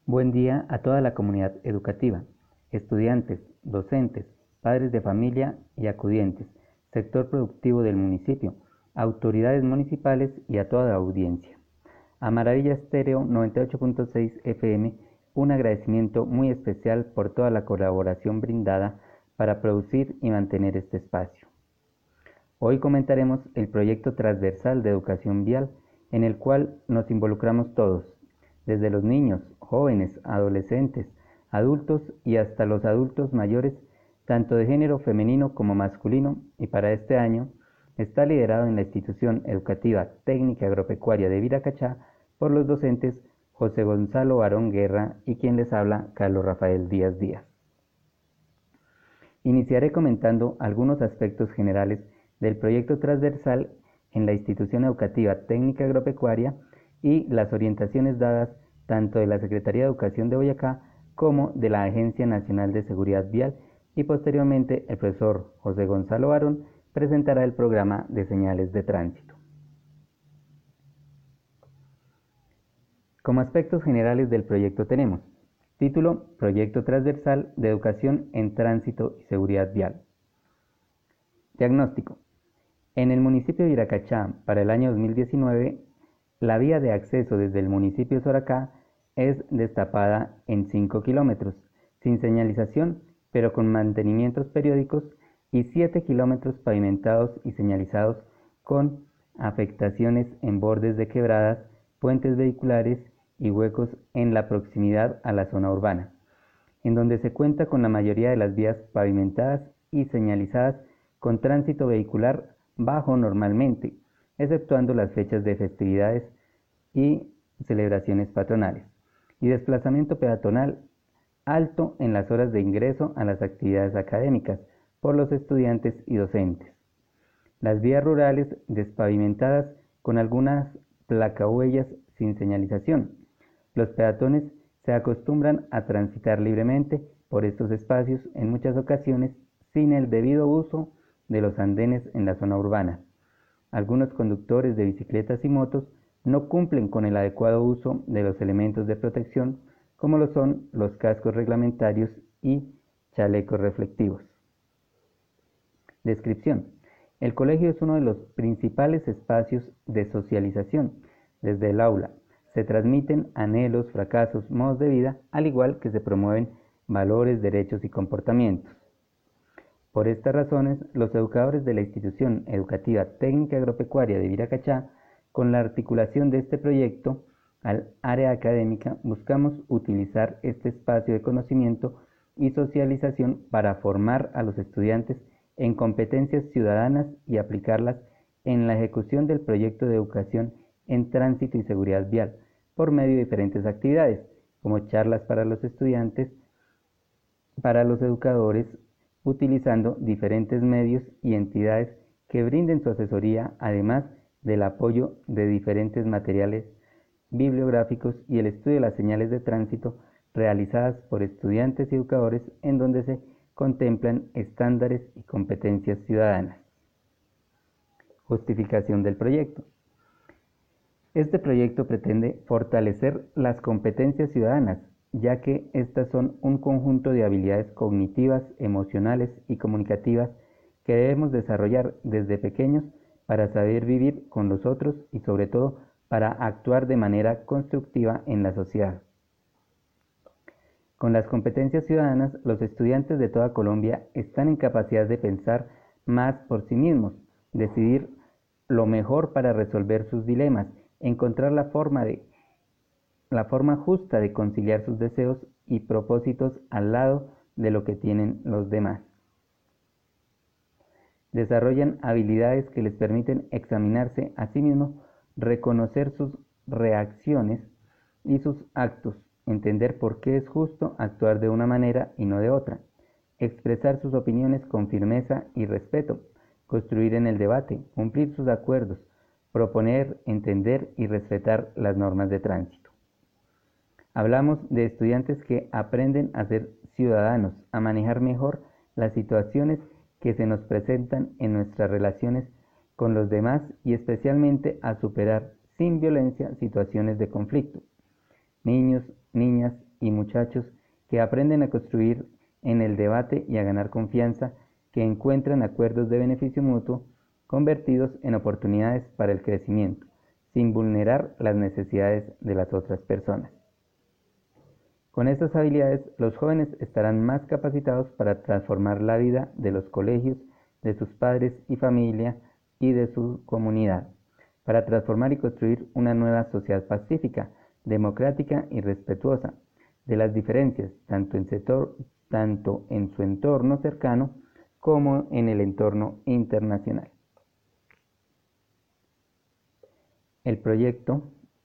Buen día a toda la comunidad educativa, estudiantes, docentes, padres de familia y acudientes, sector productivo del municipio, autoridades municipales y a toda la audiencia. A Maravilla Estéreo 98.6 FM, un agradecimiento muy especial por toda la colaboración brindada para producir y mantener este espacio. Hoy comentaremos el proyecto transversal de educación vial en el cual nos involucramos todos, desde los niños, jóvenes, adolescentes, adultos y hasta los adultos mayores, tanto de género femenino como masculino, y para este año está liderado en la institución educativa técnica agropecuaria de Viracachá por los docentes José Gonzalo Barón Guerra y quien les habla, Carlos Rafael Díaz Díaz. Iniciaré comentando algunos aspectos generales del proyecto transversal en la institución educativa técnica agropecuaria y las orientaciones dadas tanto de la Secretaría de Educación de Boyacá como de la Agencia Nacional de Seguridad Vial, y posteriormente el profesor José Gonzalo Barón presentará el programa de señales de tránsito. Como aspectos generales del proyecto tenemos: título: Proyecto Transversal de Educación en Tránsito y Seguridad Vial. Diagnóstico: en el municipio de Viracachá, para el año 2019, la vía de acceso desde el municipio de Soracá es destapada en 5 kilómetros, sin señalización, pero con mantenimientos periódicos, y 7 kilómetros pavimentados y señalizados con afectaciones en bordes de quebradas, puentes vehiculares y huecos en la proximidad a la zona urbana, en donde se cuenta con la mayoría de las vías pavimentadas y señalizadas con tránsito vehicular bajo normalmente, exceptuando las fechas de festividades y celebraciones patronales, y desplazamiento peatonal alto en las horas de ingreso a las actividades académicas por los estudiantes y docentes. Las vías rurales despavimentadas con algunas placahuellas sin señalización. Los peatones se acostumbran a transitar libremente por estos espacios, en muchas ocasiones sin el debido uso de los andenes en la zona urbana. Algunos conductores de bicicletas y motos no cumplen con el adecuado uso de los elementos de protección, como lo son los cascos reglamentarios y chalecos reflectivos. Descripción: el colegio es uno de los principales espacios de socialización. Desde el aula se transmiten anhelos, fracasos, modos de vida, al igual que se promueven valores, derechos y comportamientos. Por estas razones, los educadores de la institución educativa técnica agropecuaria de Viracachá, con la articulación de este proyecto al área académica, buscamos utilizar este espacio de conocimiento y socialización para formar a los estudiantes en competencias ciudadanas y aplicarlas en la ejecución del proyecto de educación en tránsito y seguridad vial, por medio de diferentes actividades, como charlas para los estudiantes, para los educadores, utilizando diferentes medios y entidades que brinden su asesoría, además del apoyo de diferentes materiales bibliográficos y el estudio de las señales de tránsito realizadas por estudiantes y educadores, en donde se contemplan estándares y competencias ciudadanas. Justificación del proyecto. Este proyecto pretende fortalecer las competencias ciudadanas, ya que estas son un conjunto de habilidades cognitivas, emocionales y comunicativas que debemos desarrollar desde pequeños para saber vivir con los otros y sobre todo para actuar de manera constructiva en la sociedad. Con las competencias ciudadanas, los estudiantes de toda Colombia están en capacidad de pensar más por sí mismos, decidir lo mejor para resolver sus dilemas, encontrar la forma justa de conciliar sus deseos y propósitos al lado de lo que tienen los demás. Desarrollan habilidades que les permiten examinarse a sí mismos, reconocer sus reacciones y sus actos, entender por qué es justo actuar de una manera y no de otra, expresar sus opiniones con firmeza y respeto, construir en el debate, cumplir sus acuerdos, proponer, entender y respetar las normas de tránsito. Hablamos de estudiantes que aprenden a ser ciudadanos, a manejar mejor las situaciones que se nos presentan en nuestras relaciones con los demás y especialmente a superar sin violencia situaciones de conflicto. Niños, niñas y muchachos que aprenden a construir en el debate y a ganar confianza, que encuentran acuerdos de beneficio mutuo convertidos en oportunidades para el crecimiento, sin vulnerar las necesidades de las otras personas. Con estas habilidades, los jóvenes estarán más capacitados para transformar la vida de los colegios, de sus padres y familia y de su comunidad, para transformar y construir una nueva sociedad pacífica, democrática y respetuosa de las diferencias, tanto en su entorno cercano como en el entorno internacional. El proyecto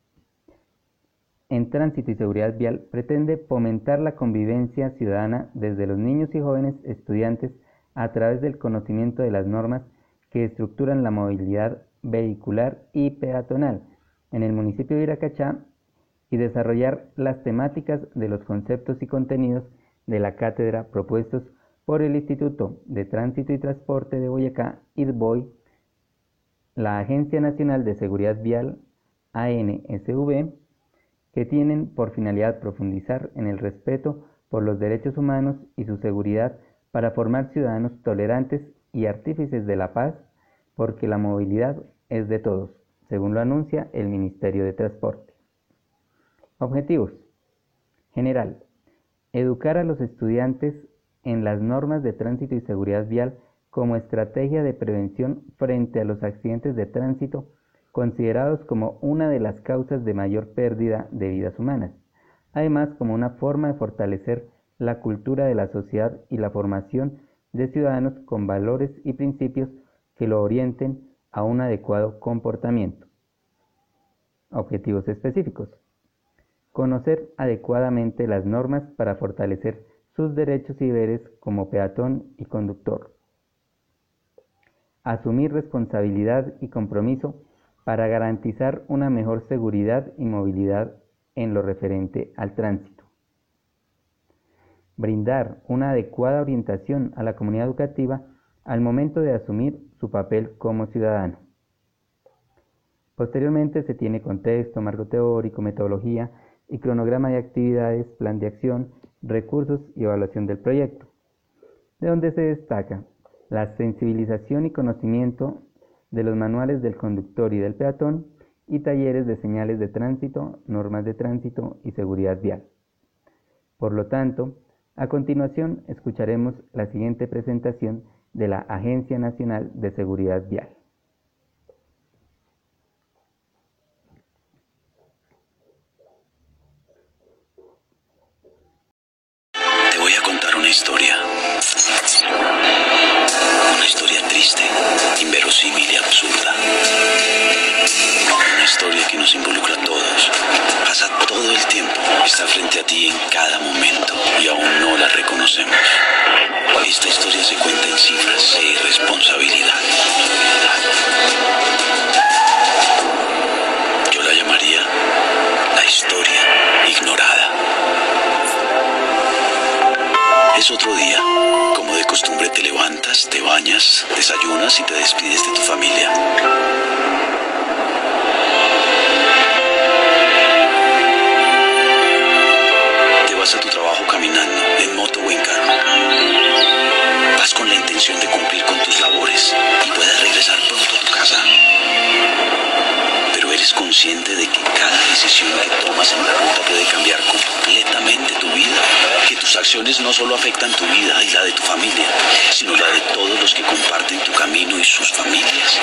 en Tránsito y Seguridad Vial pretende fomentar la convivencia ciudadana desde los niños y jóvenes estudiantes a través del conocimiento de las normas que estructuran la movilidad vehicular y peatonal en el municipio de Viracachá y desarrollar las temáticas de los conceptos y contenidos de la cátedra propuestos por el Instituto de Tránsito y Transporte de Boyacá, ITBOI, la Agencia Nacional de Seguridad Vial, ANSV, que tienen por finalidad profundizar en el respeto por los derechos humanos y su seguridad para formar ciudadanos tolerantes y artífices de la paz, porque la movilidad es de todos, según lo anuncia el Ministerio de Transporte. Objetivos. General. Educar a los estudiantes en las normas de tránsito y seguridad vial como estrategia de prevención frente a los accidentes de tránsito considerados como una de las causas de mayor pérdida de vidas humanas, además como una forma de fortalecer la cultura de la sociedad y la formación de ciudadanos con valores y principios que lo orienten a un adecuado comportamiento. Objetivos específicos. Conocer adecuadamente las normas para fortalecer sus derechos y deberes como peatón y conductor. Asumir responsabilidad y compromiso para garantizar una mejor seguridad y movilidad en lo referente al tránsito. Brindar una adecuada orientación a la comunidad educativa al momento de asumir su papel como ciudadano. Posteriormente se tiene contexto, marco teórico, metodología y cronograma de actividades, plan de acción, recursos y evaluación del proyecto, de donde se destaca la sensibilización y conocimiento de los manuales del conductor y del peatón y talleres de señales de tránsito, normas de tránsito y seguridad vial. Por lo tanto, a continuación escucharemos la siguiente presentación de la Agencia Nacional de Seguridad Vial. Te voy a contar una historia. Una historia triste, inverosímil y absurda. Una historia que nos involucra a todos. Pasa todo el tiempo, está frente a ti en cada momento y aún no la reconocemos. Esta historia se cuenta en cifras de irresponsabilidad. Yo la llamaría la historia ignorada. Es otro día. Como de costumbre te levantas, te bañas, desayunas y te despides de tu familia. Te vas a tu trabajo caminando, en moto o en carro. Vas con la intención de cumplir con tus labores y puedes regresar pronto a tu casa. Pero eres consciente de que cada decisión que tomas en la ruta puede cambiar completamente tu vida, que tus acciones no solo afectan tu vida y la de tu familia, sino la de todos los que comparten tu camino y sus familias.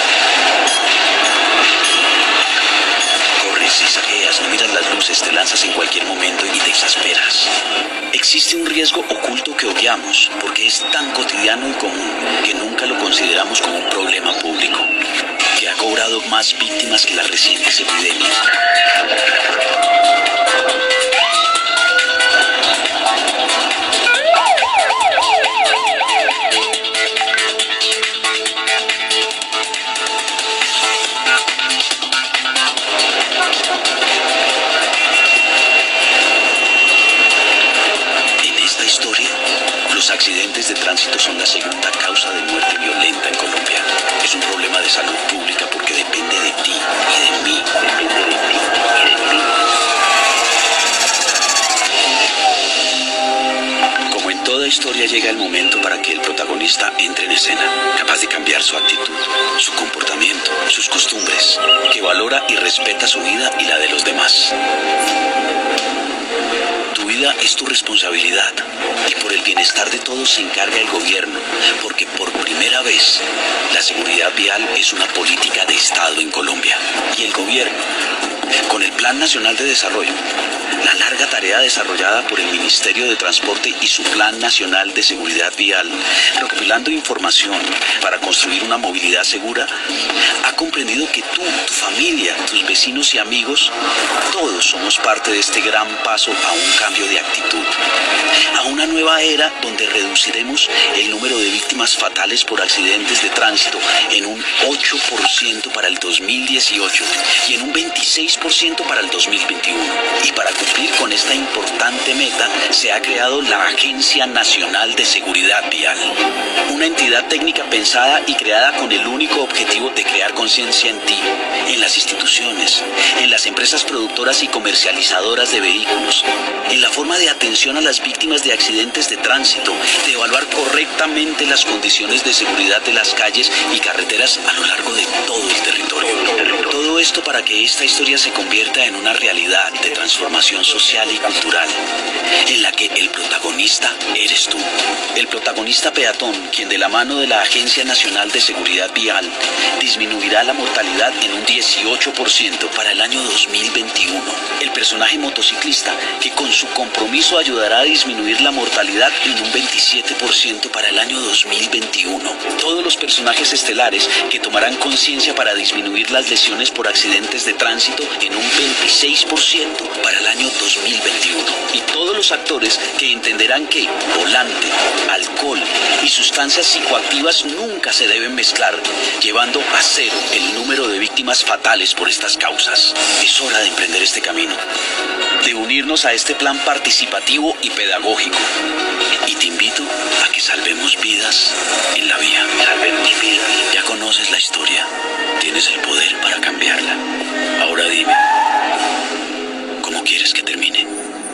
Corres y saqueas, no miras las luces, te lanzas en cualquier momento y te exasperas. Existe un riesgo oculto que obviamos porque es tan cotidiano y común que nunca lo consideramos como un problema público, que ha cobrado más víctimas que las recientes epidemias. Los accidentes de tránsito son la segunda causa de muerte violenta en Colombia. Es un problema de salud pública porque depende de ti y de mí. Depende de ti. historia llega el momento para que el protagonista entre en escena, capaz de cambiar su actitud, su comportamiento, sus costumbres, que valora y respeta su vida y la de los demás. Tu vida es tu responsabilidad y por el bienestar de todos se encarga el gobierno, porque por primera vez la seguridad vial es una política de Estado en Colombia. Y el gobierno, con el Plan Nacional de Desarrollo, la larga tarea desarrollada por el Ministerio de Transporte y su Plan Nacional de Seguridad Vial, recopilando información para construir una movilidad segura, ha comprendido que tú, tu familia, tus vecinos y amigos, todos somos parte de este gran paso a un cambio de actitud, a una nueva era donde reduciremos el número de víctimas fatales por accidentes de tránsito en un 8% para el 2018 y en un 26% para el 2021. Y para cumplir con esta importante meta se ha creado la Agencia Nacional de Seguridad Vial, una entidad técnica pensada y creada con el único objetivo de crear conciencia en ti, en las instituciones, en las empresas productoras y comercializadoras de vehículos, en la forma de atención a las víctimas de accidentes de tránsito, de evaluar correctamente las condiciones de seguridad de las calles y carreteras a lo largo de todo el territorio. Todo esto para que esta historia se convierta en una realidad de transformación social y cultural, en la que el protagonista eres tú. El protagonista peatón, quien de la mano de la Agencia Nacional de Seguridad Vial disminuirá la mortalidad en un 18% para el año 2021. El personaje motociclista, que con su compromiso ayudará a disminuir la mortalidad en un 27% para el año 2021. Todos los personajes estelares que tomarán conciencia para disminuir las lesiones por accidentes de tránsito en un 26% para el año 2021. Y todos los actores que entenderán que volante, alcohol y sustancias psicoactivas nunca se deben mezclar, llevando a cero el número de víctimas fatales por estas causas. Es hora de emprender este camino, de unirnos a este plan participativo y pedagógico. Y te invito a que salvemos vidas en la vía. Salvemos vidas. Ya conoces la historia. Tienes el poder para cambiarla. Ahora dime, ¿cómo quieres que termine?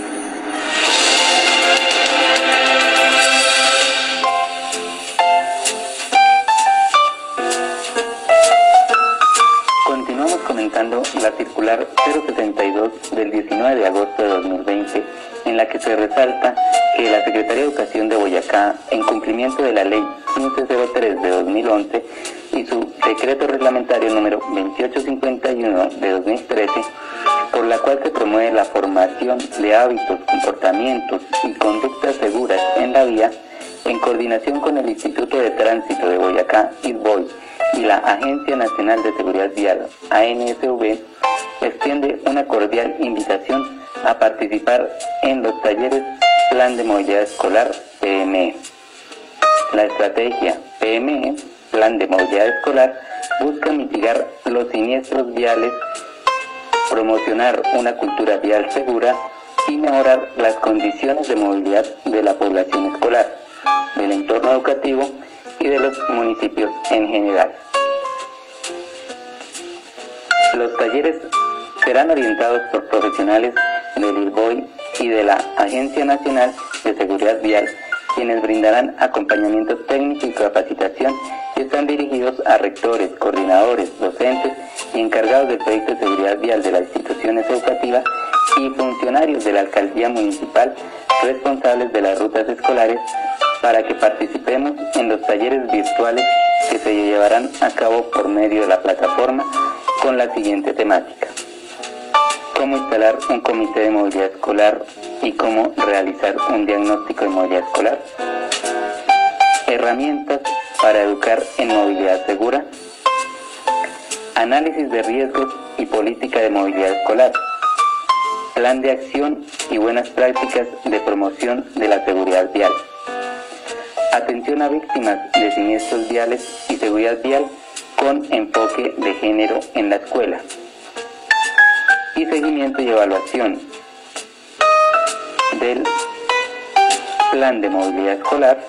Continuamos comentando la circular 072 del 19 de agosto de 2020, en la que se resalta que la Secretaría de Educación de Boyacá, en cumplimiento de la Ley 1503 de 2011 y su decreto reglamentario número 2851 de 2013, por la cual se promueve la formación de hábitos, comportamientos y conductas seguras en la vía, en coordinación con el Instituto de Tránsito de Boyacá, ISBOY, y la Agencia Nacional de Seguridad Vial, ANSV, extiende una cordial invitación a participar en los talleres Plan de Movilidad Escolar, PME. La estrategia PME, Plan de Movilidad Escolar, busca mitigar los siniestros viales, promocionar una cultura vial segura y mejorar las condiciones de movilidad de la población escolar, del entorno educativo y de los municipios en general. Los talleres serán orientados por profesionales del ISBOY y de la Agencia Nacional de Seguridad Vial, quienes brindarán acompañamiento técnico y capacitación, y están dirigidos a rectores, coordinadores, docentes y encargados del proyecto de seguridad vial de las instituciones educativas y funcionarios de la alcaldía municipal responsables de las rutas escolares, para que participemos en los talleres virtuales que se llevarán a cabo por medio de la plataforma con la siguiente temática: cómo instalar un comité de movilidad escolar y cómo realizar un diagnóstico de movilidad escolar, herramientas para educar en movilidad segura, análisis de riesgos y política de movilidad escolar, plan de acción y buenas prácticas de promoción de la seguridad vial, atención a víctimas de siniestros viales y seguridad vial con enfoque de género en la escuela, y seguimiento y evaluación del plan de movilidad escolar,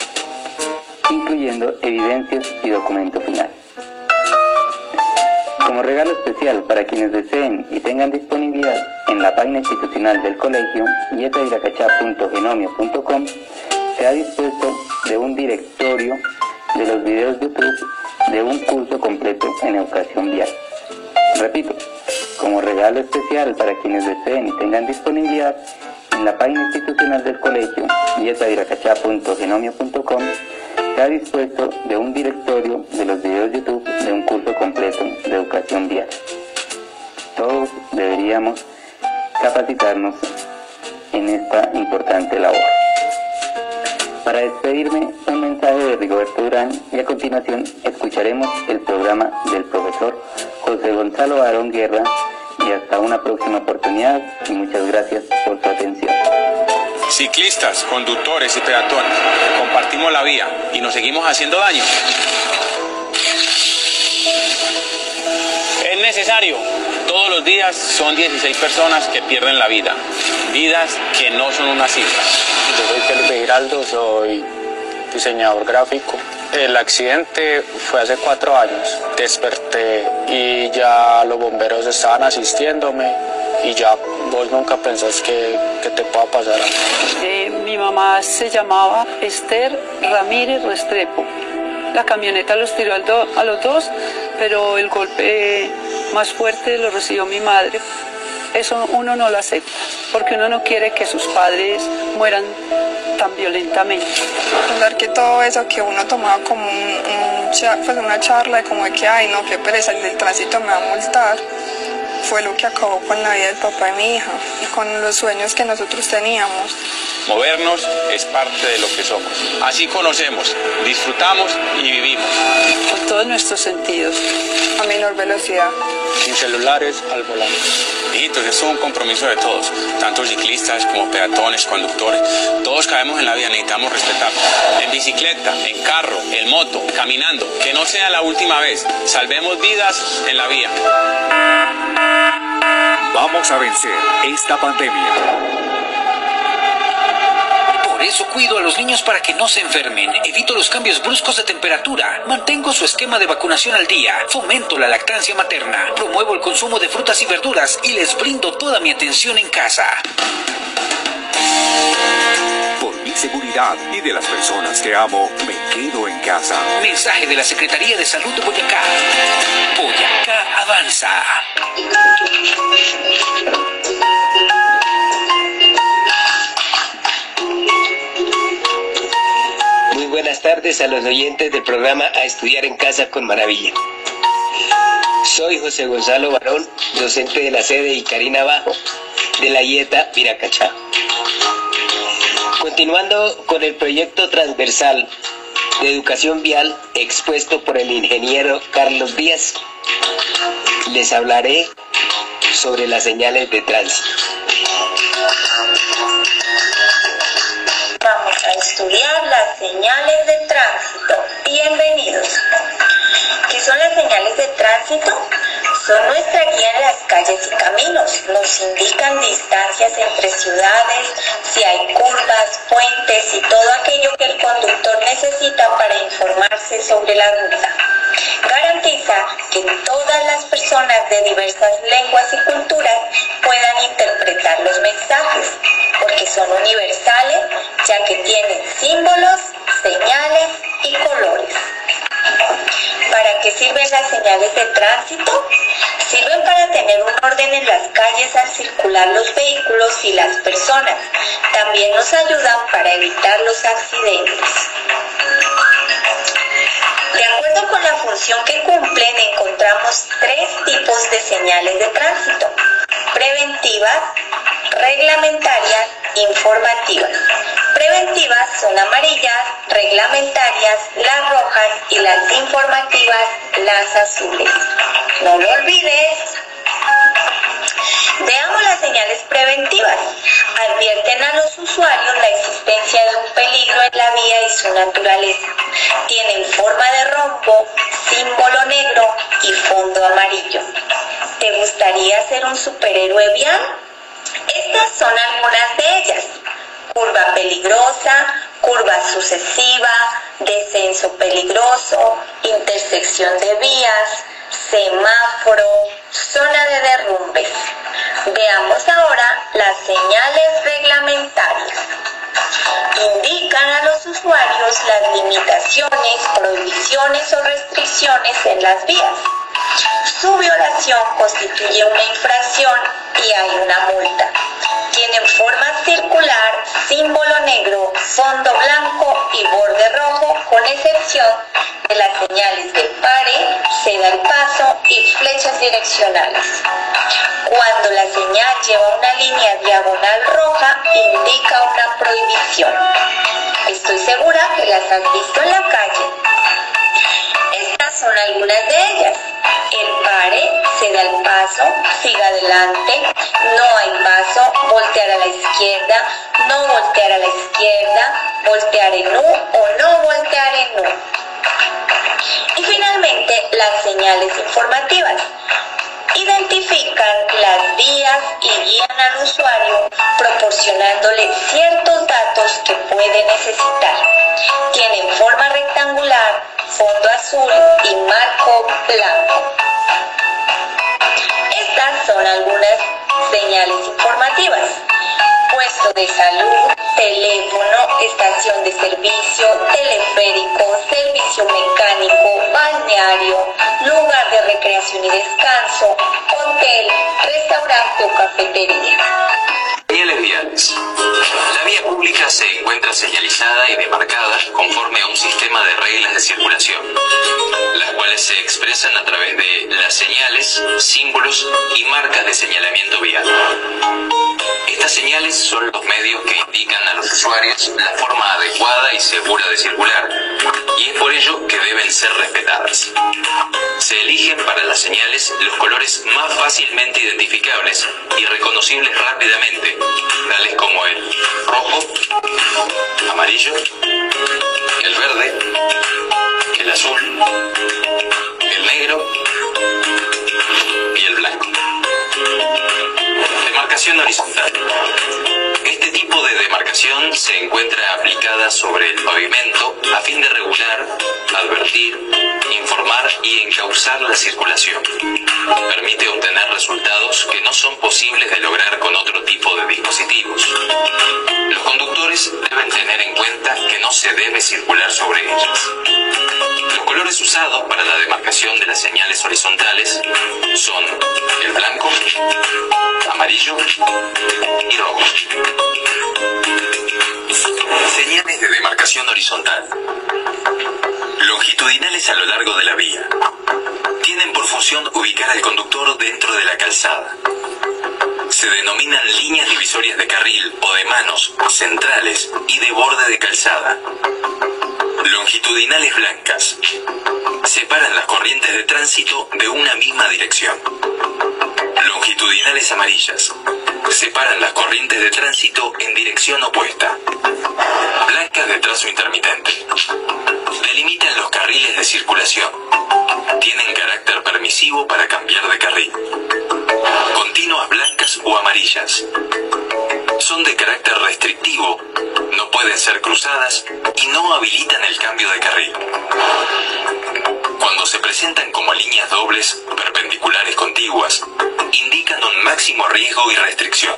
incluyendo evidencias y documento final. Como Como regalo especial para quienes deseen y tengan disponibilidad en la página institucional del colegio yetaviracachá.genomio.com se ha dispuesto de un directorio de los videos de YouTube de un curso completo en educación vial. Repito, como regalo especial para quienes deseen y tengan disponibilidad en la página institucional del colegio yetaviracachá.genomio.com se ha dispuesto de un directorio de los videos de YouTube de un curso completo de educación vial. Todos deberíamos capacitarnos en esta importante labor. Para despedirme, un mensaje de Rigoberto Durán y a continuación escucharemos el programa del profesor José Gonzalo Barón Guerra y hasta una próxima oportunidad y muchas gracias por su atención. Ciclistas, conductores y peatones, compartimos la vía y nos seguimos haciendo daño. Es necesario. Todos los días son 16 personas que pierden la vida. Vidas que no son una cifra. Yo soy Felipe Giraldo, soy diseñador gráfico. El accidente fue hace 4 años. Desperté y ya los bomberos estaban asistiéndome y ya vos nunca pensás que te pueda pasar algo. Mi mamá se llamaba Esther Ramírez Restrepo. La camioneta los tiró a los dos, pero el golpe más fuerte lo recibió mi madre. Eso uno no lo acepta, porque uno no quiere que sus padres mueran tan violentamente. Pensar que todo eso que uno tomaba como una charla, como de que, ay no, qué pereza, el del tránsito me va a multar, fue lo que acabó con la vida del papá de mi hija y con los sueños que nosotros teníamos. Movernos es parte de lo que somos. Así conocemos, disfrutamos y vivimos. Con todos nuestros sentidos. A menor velocidad. Sin celulares al volante. Hijitos, esto es un compromiso de todos, tanto ciclistas como peatones, conductores. Todos caemos en la vida, necesitamos respetar. En bicicleta, en carro, en moto, caminando. Que no sea la última vez. Salvemos vidas en la vía. Vamos a vencer esta pandemia. Por eso cuido a los niños para que no se enfermen, evito los cambios bruscos de temperatura, mantengo su esquema de vacunación al día, fomento la lactancia materna, promuevo el consumo de frutas y verduras y les brindo toda mi atención en casa. Por mi seguridad y de las personas que amo, me quedo en casa. Mensaje de la Secretaría de Salud de Boyacá. Boyacá avanza. Muy buenas tardes a los oyentes del programa A Estudiar en Casa con Maravilla. Soy José Gonzalo Barón, docente de la sede Icarina Bajo de la YETA Viracachá. Continuando con el proyecto transversal de educación vial expuesto por el ingeniero Carlos Díaz, les hablaré sobre las señales de tránsito. Vamos a estudiar las señales de tránsito. Bienvenidos. ¿Qué son las señales de tránsito? Son nuestra guía en las calles y caminos. Nos indican distancias entre ciudades, si hay curvas, puentes y todo aquello que el conductor necesita para informarse sobre la ruta. Garantiza que todas las personas de diversas lenguas y culturas puedan interpretar los mensajes, porque son universales, ya que tienen símbolos, señales y colores. ¿Para qué sirven las señales de tránsito? Sirven para tener un orden en las calles al circular los vehículos y las personas. También nos ayudan para evitar los accidentes. De acuerdo con la función que cumplen, encontramos 3 tipos de señales de tránsito: preventivas, reglamentarias, informativas. Preventivas son amarillas, reglamentarias las rojas y las informativas las azules. No lo olvides. Veamos las señales preventivas. Advierten a los usuarios la existencia de un peligro en la vía y su naturaleza. Tienen forma de rombo, símbolo negro y fondo amarillo. ¿Te gustaría ser un superhéroe vial? Estas son algunas de ellas: curva peligrosa, curva sucesiva, descenso peligroso, intersección de vías, semáforo, zona de derrumbes. Veamos ahora las señales reglamentarias. Indican a los usuarios las limitaciones, prohibiciones o restricciones en las vías. Su violación constituye una infracción y hay una multa. Tienen forma circular, símbolo negro, fondo blanco y borde rojo, con excepción de las señales de pare, ceda el paso y flechas direccionales. Cuando la señal lleva una línea diagonal roja, indica una prohibición. Estoy segura que las has visto en la calle. Estas son algunas de ellas. El pare, ceda el paso, siga adelante, no hay paso, voltear a la izquierda, no voltear a la izquierda, voltear en U o no voltear en U. Y finalmente, las señales informativas. Identifican las vías y guían al usuario proporcionándole ciertos datos que puede necesitar. Tienen forma rectangular, fondo azul y marco blanco. Estas son algunas señales informativas. Puesto de salud, teléfono, estación de servicio, teleférico, servicio mecánico, balneario, lugar de recreación y descanso, hotel, restaurante o cafetería. Señales viales. La vía pública se encuentra señalizada y demarcada conforme a un sistema de reglas de circulación, las cuales se expresan a través de las señales, símbolos y marcas de señalamiento vial. Estas señales son los medios que indican a los usuarios la forma adecuada y segura de circular, y es por ello que deben ser respetadas. Se eligen para las señales los colores más fácilmente identificables y reconocibles rápidamente, tales como el rojo, amarillo, el verde, el azul, el negro y el blanco. Demarcación horizontal. Este tipo de demarcación se encuentra aplicada sobre el pavimento a fin de regular, advertir, informar y encauzar la circulación. Permite obtener resultados que no son posibles de lograr con otro tipo de dispositivos. Los conductores deben tener en cuenta que no se debe circular sobre ellas. Los colores usados para la demarcación de las señales horizontales son el blanco, amarillo y rojo. Señales de demarcación horizontal. Longitudinales a lo largo de la vía. Tienen por función ubicar al conductor dentro de la calzada. Se denominan líneas divisorias de carril o de manos, centrales y de borde de calzada. Longitudinales blancas. Separan las corrientes de tránsito de una misma dirección. Longitudinales amarillas. Separan las corrientes de tránsito en dirección opuesta. Blancas de trazo intermitente. Delimitan los carriles de circulación. Tienen carácter permisivo para cambiar de carril. Continuas blancas o amarillas. Son de carácter restrictivo, no pueden ser cruzadas y no habilitan el cambio de carril. Cuando se presentan como líneas dobles, perpendiculares contiguas, indican un máximo riesgo y restricción.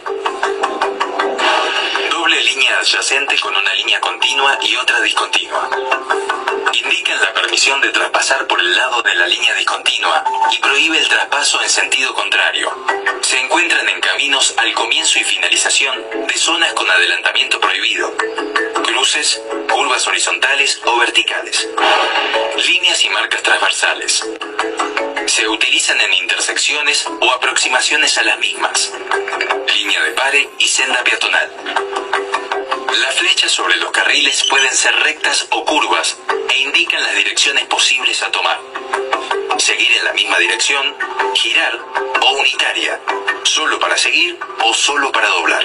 Doble línea adyacente con una línea continua y otra discontinua. Indican la permisión de traspasar por el lado de la línea discontinua y prohíbe el traspaso en sentido contrario. Se encuentran en caminos al comienzo y finalización de zonas con adelantamiento prohibido, cruces, curvas horizontales o verticales. Líneas y marcas transversales. Se utilizan en intersecciones o aproximaciones a las mismas. Línea de pare y senda peatonal. Las flechas sobre los carriles pueden ser rectas o curvas e indican las direcciones posibles a tomar. Seguir en la misma dirección, girar o unitaria, solo para seguir o solo para doblar.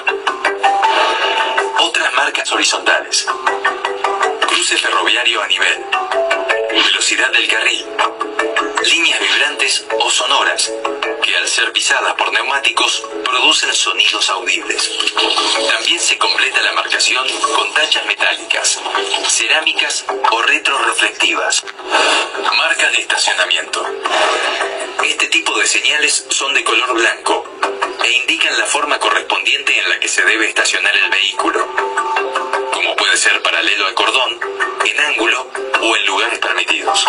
Otras marcas horizontales. Cruce ferroviario a nivel. Velocidad del carril. líneas vibrantes o sonoras, que al ser pisadas por neumáticos producen sonidos audibles. También se completa la marcación con tachas metálicas, cerámicas o retroreflectivas. Marcas de estacionamiento. Este tipo de señales son de color blanco e indican la forma correspondiente en la que se debe estacionar el vehículo, como puede ser paralelo al cordón, en ángulo o en lugares permitidos.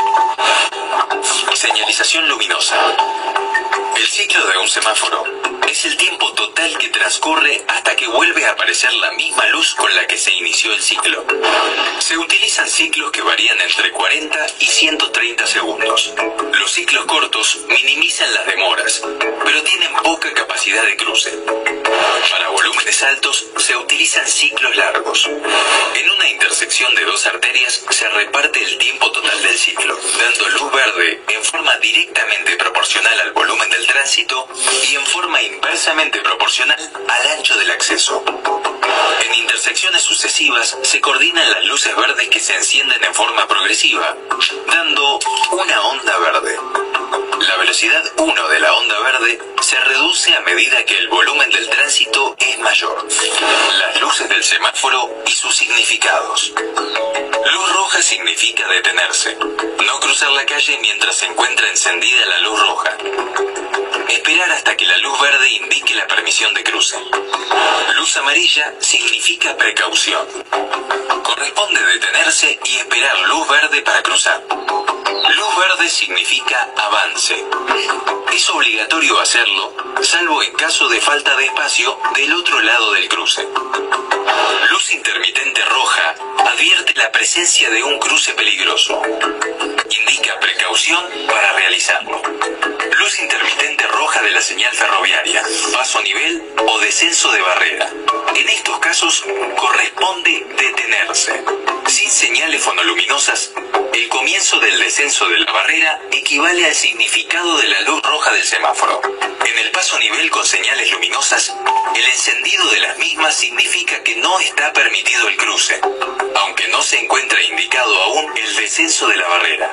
Señalización luminosa. El ciclo de un semáforo es el tiempo total que transcurre hasta que vuelve a aparecer la misma luz con la que se inició el ciclo. Se utilizan ciclos que varían entre 40 y 130 segundos. Los ciclos cortos minimizan las demoras, pero tienen poca capacidad de cruce. Para volúmenes altos se utilizan ciclos largos. En una intersección de dos arterias se reparte el tiempo total del ciclo, dando luz verde en forma directamente proporcional al volumen del tránsito y en forma inversamente proporcional al ancho del acceso. En intersecciones sucesivas se coordinan las luces verdes que se encienden en forma progresiva, dando una onda verde. La velocidad 1 de la onda verde se reduce a medida que el volumen del tránsito es mayor. Las luces del semáforo y sus significados. Luz roja significa detenerse, no cruzar la calle mientras se encuentra encendida la luz roja. Esperar hasta que la luz verde indique la permisión de cruce. Luz amarilla significa precaución. Corresponde detenerse y esperar luz verde para cruzar. Luz verde significa avance. Es obligatorio hacerlo, salvo en caso de falta de espacio del otro lado del cruce. Luz intermitente roja advierte la presencia de un cruce peligroso. Indica precaución para realizarlo. Luz intermitente roja de la señal ferroviaria, paso a nivel o descenso de barrera. En estos casos corresponde detenerse. Sin señales fonoluminosas, el comienzo del descenso de la barrera equivale al significado de la luz roja del semáforo. En el paso a nivel con señales luminosas, el encendido de las mismas significa que no está permitido el cruce, aunque no se encuentra indicado aún el descenso de la barrera.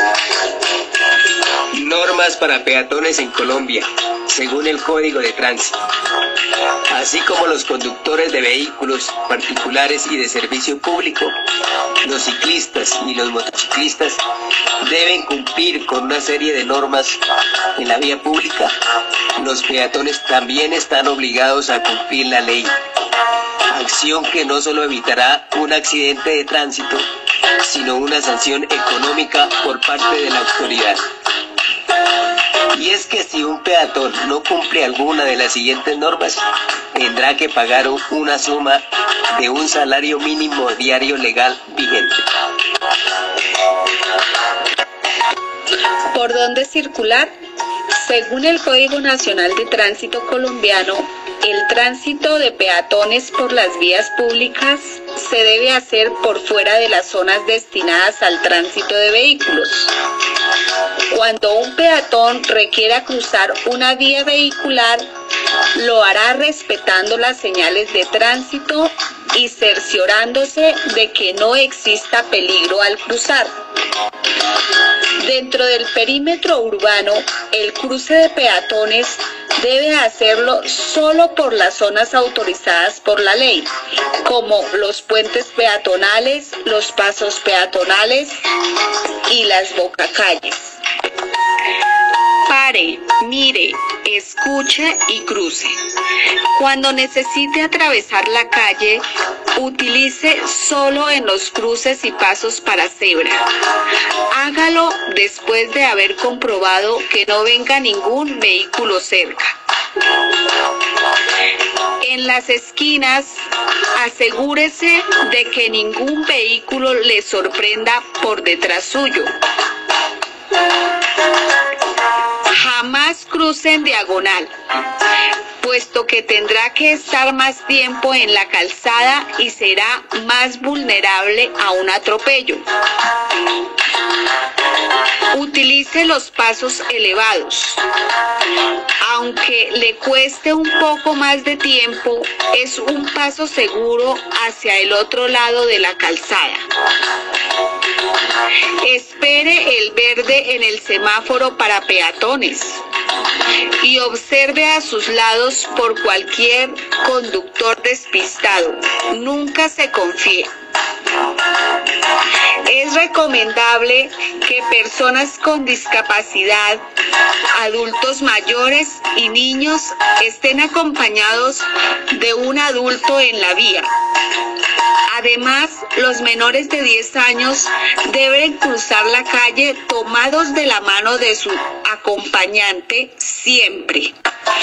Normas para peatones en Colombia, según el Código de Tránsito. Así como los conductores de vehículos particulares y de servicio público, los ciclistas y los motociclistas deben cumplir con una serie de normas en la vía pública. Los peatones también están obligados a cumplir la ley, acción que no solo evitará un accidente de tránsito, sino una sanción económica por parte de la autoridad. Y es que si un peatón no cumple alguna de las siguientes normas, tendrá que pagar una suma de un salario mínimo diario legal vigente. ¿Por dónde circular? Según el Código Nacional de Tránsito colombiano, el tránsito de peatones por las vías públicas se debe hacer por fuera de las zonas destinadas al tránsito de vehículos. Cuando un peatón requiera cruzar una vía vehicular, lo hará respetando las señales de tránsito y cerciorándose de que no exista peligro al cruzar. Dentro del perímetro urbano, el cruce de peatones debe hacerlo solo por las zonas autorizadas por la ley, como los puentes peatonales, los pasos peatonales y las bocacalles. Pare, mire, escuche y cruce. Cuando necesite atravesar la calle, utilice solo en los cruces y pasos para cebra. Hágalo después de haber comprobado que no venga ningún vehículo cerca. En las esquinas, asegúrese de que ningún vehículo le sorprenda por detrás suyo. Jamás cruce en diagonal, puesto que tendrá que estar más tiempo en la calzada y será más vulnerable a un atropello. Utilice los pasos elevados. Aunque le cueste un poco más de tiempo, es un paso seguro hacia el otro lado de la calzada. Espere el verde en el semáforo para peatones y observe a sus lados por cualquier conductor despistado. Nunca se confíe. Es recomendable que personas con discapacidad, adultos mayores y niños estén acompañados de un adulto en la vía. Además, los menores de 10 años deben cruzar la calle tomados de la mano de su acompañante siempre.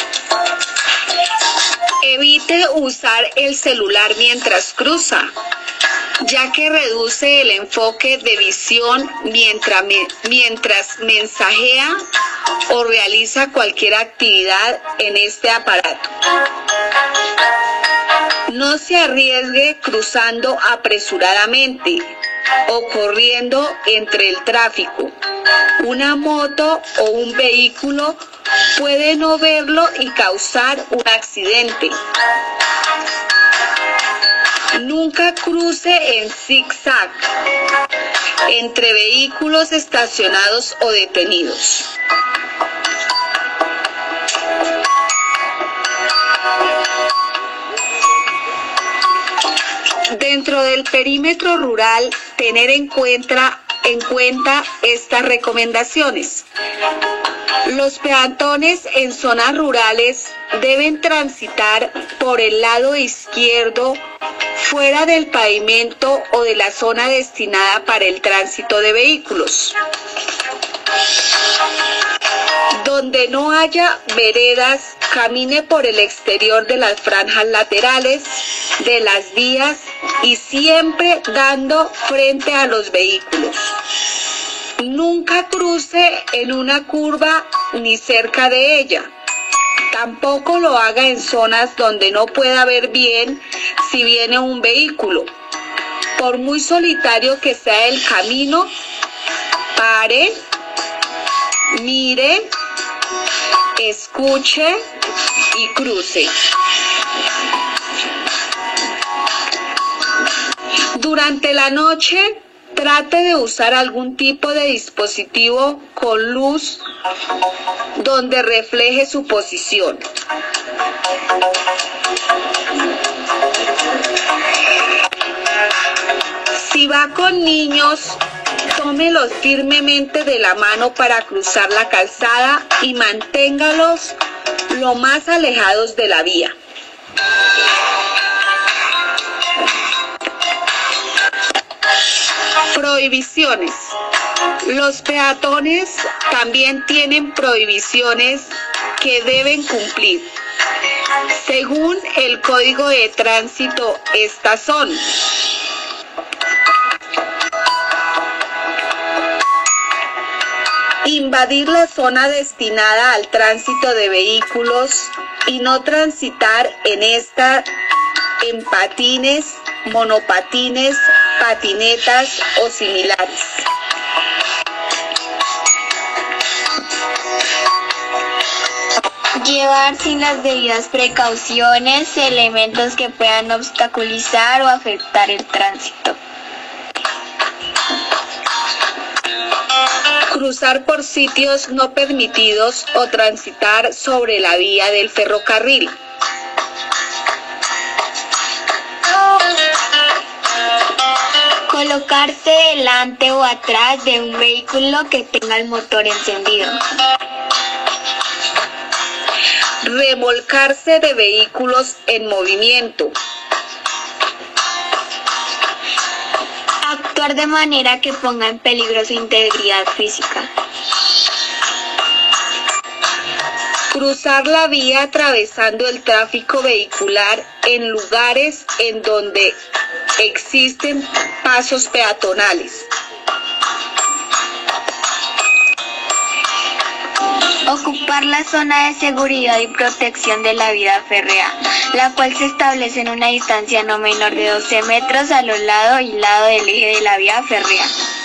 Evite usar el celular mientras cruza, ya que reduce el enfoque de visión mientras mensajea o realiza cualquier actividad en este aparato. No se arriesgue cruzando apresuradamente o corriendo entre el tráfico. Una moto o un vehículo puede no verlo y causar un accidente. Nunca cruce en zigzag entre vehículos estacionados o detenidos. Dentro del perímetro rural, tener en cuenta estas recomendaciones. Los peatones en zonas rurales deben transitar por el lado izquierdo, fuera del pavimento o de la zona destinada para el tránsito de vehículos. Donde no haya veredas, camine por el exterior de las franjas laterales de las vías y siempre dando frente a los vehículos. Nunca cruce en una curva ni cerca de ella. Tampoco lo haga en zonas donde no pueda ver bien si viene un vehículo. Por muy solitario que sea el camino, pare, mire, escuche y cruce. Durante la noche, trate de usar algún tipo de dispositivo con luz donde refleje su posición. Si va con niños, tómelos firmemente de la mano para cruzar la calzada y manténgalos lo más alejados de la vía. Prohibiciones. Los peatones también tienen prohibiciones que deben cumplir. Según el Código de Tránsito, estas son: invadir la zona destinada al tránsito de vehículos y no transitar en esta en patines, monopatines, patinetas o similares. Llevar sin las debidas precauciones elementos que puedan obstaculizar o afectar el tránsito. Cruzar por sitios no permitidos o transitar sobre la vía del ferrocarril. Colocarse delante o atrás de un vehículo que tenga el motor encendido. Remolcarse de vehículos en movimiento. Actuar de manera que ponga en peligro su integridad física. Cruzar la vía atravesando el tráfico vehicular en lugares en donde existen pasos peatonales. Ocupar la zona de seguridad y protección de la vía férrea, la cual se establece en una distancia no menor de 12 metros a los lados y lado del eje de la vía férrea.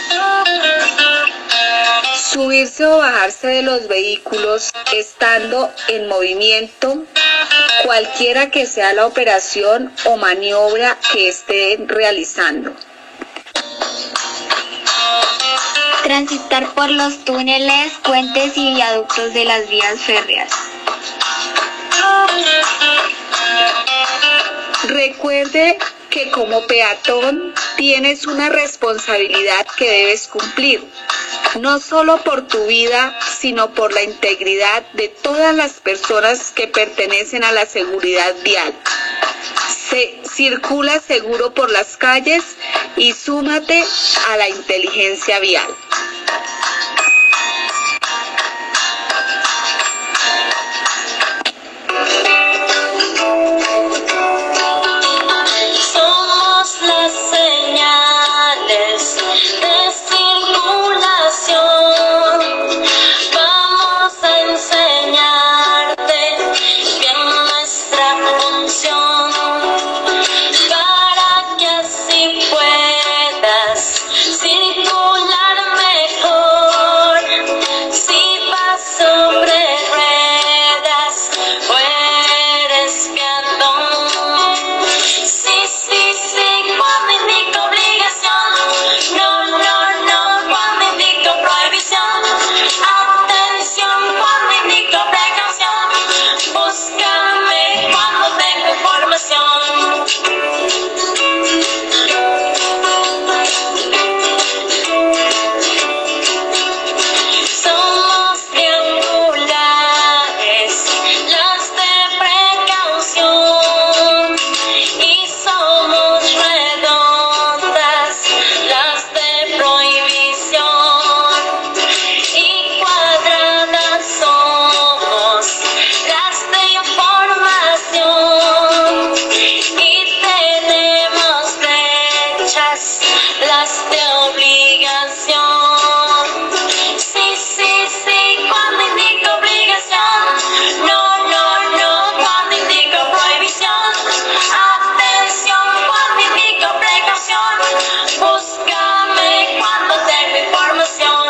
Subirse o bajarse de los vehículos estando en movimiento, cualquiera que sea la operación o maniobra que estén realizando. transitar por los túneles, puentes y viaductos de las vías férreas. Recuerde que como peatón tienes una responsabilidad que debes cumplir, no solo por tu vida, sino por la integridad de todas las personas que pertenecen a la seguridad vial. Circula seguro por las calles y súmate a la inteligencia vial. Somos las señales de circulación. Vamos a enseñarte bien nuestra función para que así puedas circular mejor. Si vas sobre ruedas o eres peatón. Sí, cuando indico obligación. No, cuando indico prohibición. Atención, cuando indico precaución. Búscame cuando tengo información. Somos triangulares, las de precaución, y somos redondas, las de prohibición, y cuadradas somos las de información, y tenemos flechas, las de obligación. Sí, cuando indico obligación. No, cuando indico prohibición. Atención, cuando indico precaución. Búscame cuando tengo información.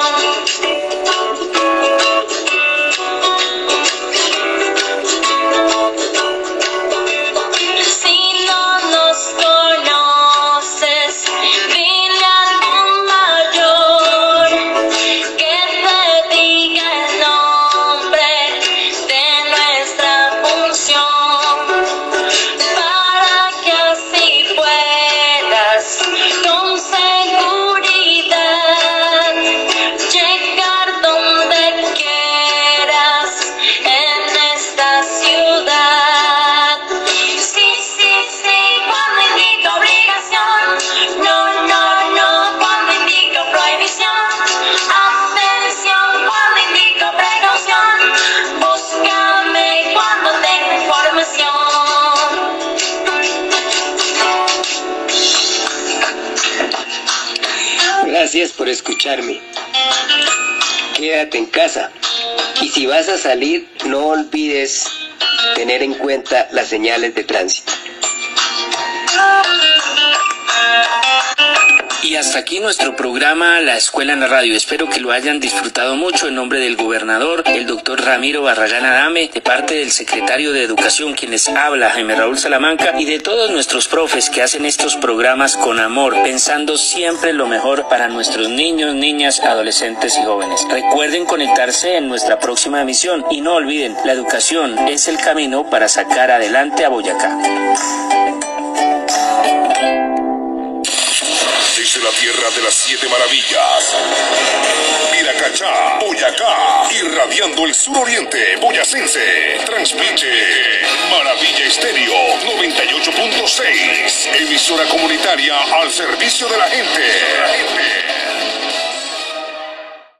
Si no nos conoces, dile a algún mayor que te diga el nombre de nuestra función, para que así puedas con seguridad llegar donde quieras en esta ciudad. Sí, cuando indico obligación. No, cuando indico prohibición. Atención, cuando indico precaución. Búscame cuando tengo información. Gracias por escucharme. Quédate en casa. Y si vas a salir, no olvides tener en cuenta las señales de tránsito. Y hasta aquí nuestro programa La Escuela en la Radio. Espero que lo hayan disfrutado mucho. En nombre del gobernador, el doctor Ramiro Barragán Adame, de parte del secretario de Educación, quien les habla, Jaime Raúl Salamanca, y de todos nuestros profes que hacen estos programas con amor, pensando siempre lo mejor para nuestros niños, niñas, adolescentes y jóvenes. Recuerden conectarse en nuestra próxima emisión y no olviden, la educación es el camino para sacar adelante a Boyacá. Desde la tierra de las 7 maravillas, Viracachá, Boyacá, irradiando el suroriente boyacense, transmite Maravilla Estéreo 98.6, emisora comunitaria al servicio de la gente.